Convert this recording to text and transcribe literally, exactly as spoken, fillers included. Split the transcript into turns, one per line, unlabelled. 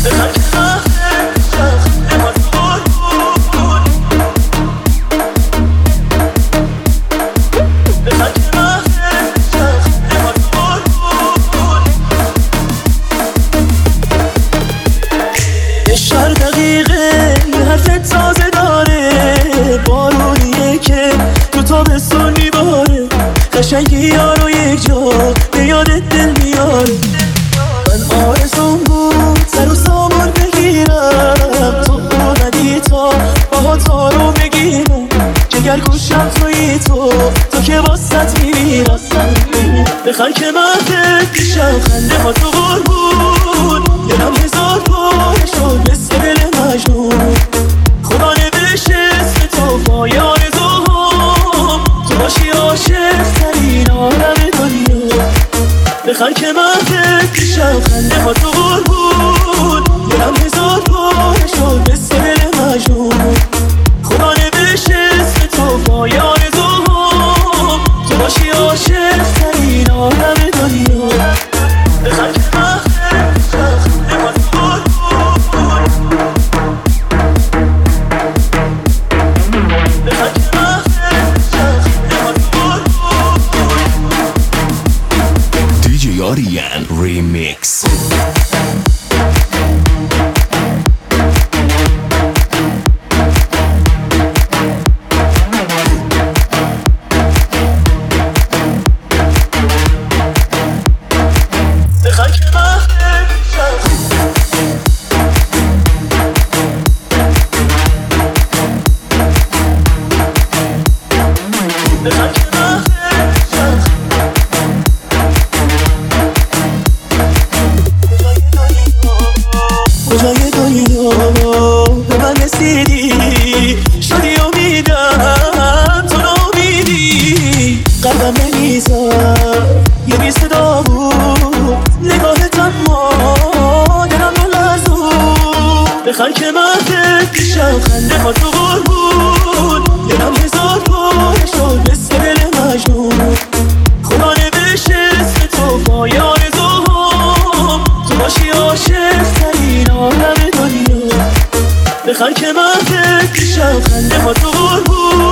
قشنگی یارو یک جا به یادت دل میاد. من آرزوم بود سر و سامان بگیرم، تو اومدی تا باها تا رو بگیرم. جگر گوشم توی تو، تو که واسط میمیرم. بخر که مهدت پیشم خنده ها تو قربون، دلم هزار پاره شد مثل دل مجنون. خدا نوشته اسم تو پای آرزوهام، تو باشی عاشق ترین عالم دنیا. بخر که مهدت پیشم خنده ها تو قربون، دلم هزار پاره شد مثل دل مجنون. خدا نوشته اسم تو پای آرزوهام، تو باشی عاشق ترین عالم دنیا. بخر که مهدت پیشم خنده ها تو قربون، بخر که مهدت پیشم خنده ها تو قربون.
دی جی آریان ریمیکس.
کجای دنیا به من رسیدی، شدی امیدم تو نامیدی. قلبم نمیزد یه بی صدا بود، نگاهت اما دلم نلرزون. بخر که مهدت پیشم خنده ها تو قربون، دلم هزار پاره شد مثل دل مجنون. خدا نوشته اسم تو پای آرزوهام، تو باشی عاشق ترین عالم دنیا. بخر که مهدت پیشم خنده ها تو قربون،